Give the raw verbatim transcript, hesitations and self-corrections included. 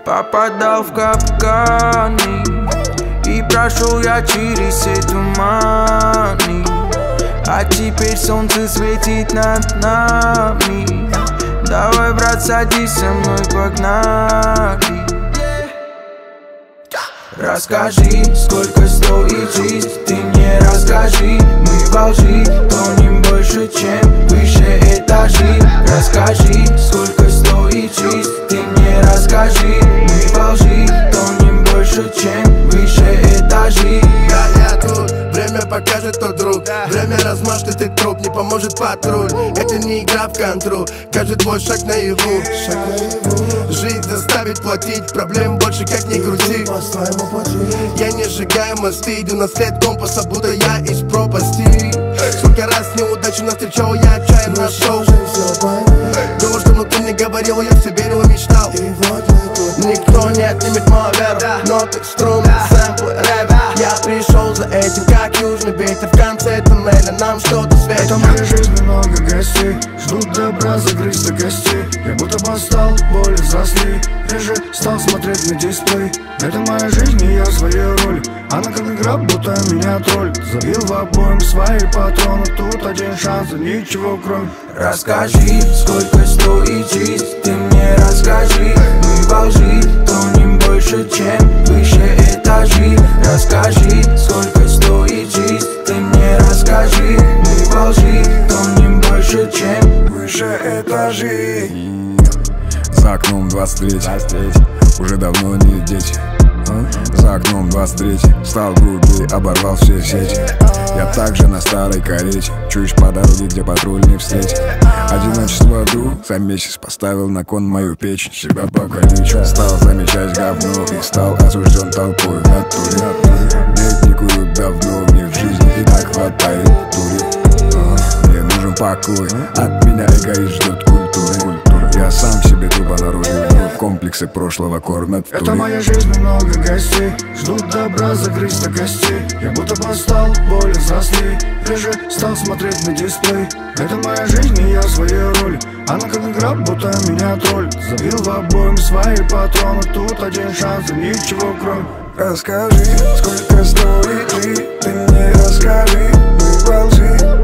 Попадал в капканы и прошел я через все туманы. А теперь солнце светит над нами. Давай, брат, садись со мной, погнали. Расскажи, сколько стоит жизнь, ты мне расскажи. Мы во лжи, тонем больше, чем выше этажи. Расскажи, сколько стоит жизнь, ты мне расскажи. Мы во лжи, тонем больше, чем выше этажи. Я, я тут, время покажет тот друг. Время размажет ты труп, не поможет патруль. Это не игра в контру, каждый твой шаг наяву. Жизнь заставит платить, проблем больше как ни крути. Я не сжигаю мосты, иду на след компаса, будто я из пропасти. Сколько раз неудачу навстречал, я отчаянно шел. Думал, что внутри мне говорил, я все верил и мечтал. Никто не отнимет мою веру, ноты, струны, сэмплы, рэп. Я пришел за этим, как южный ветер. В конце туннеля нам что-то светит. Это моя жизнь, много гостей ждут добра, загрызть до костей. Я будто постал, боли засли. Реже стал смотреть на дисплей. Это моя жизнь, и я в своей роли. Она как игра, будто меня тролль. Забил в обоим свои патроны. Тут один шанс, и ничего кроме. Расскажи, сколько стоит жизнь, ты мне расскажи. Мы во лжи, тонем больше, чем выше этажи. Расскажи, сколько стоит жизнь, ты мне расскажи. Мы во лжи, тонем больше, чем выше этажи. За окном двадцать третий, уже давно не дети. За окном двадцать третий, стал грубее, оборвал все сети. Я также на старой карете, чуешь по дороге, где патруль не встретит. Одиночество ду, за месяц поставил на кон мою печень. Себя покалечу, стал замечать говно и стал осужден толпой в натуре. Ведь не курю давно, мне в жизни и так хватает дури. Мне нужен покой, от меня эгоист ждет культуры. Я сам себе тупо наружу, комплексы прошлого кормят в туре. Это моя жизнь, много гостей ждут добра, загрызть до костей. Я будто постал, боли засли. Реже стал смотреть на дисплей. Это моя жизнь, и я в своей роли. Она как игра, будто меня тролль. Забил в обоим свои патроны. Тут один шанс, и ничего кроме. Расскажи, сколько стоит жизнь, ты мне расскажи. Мы во лжи,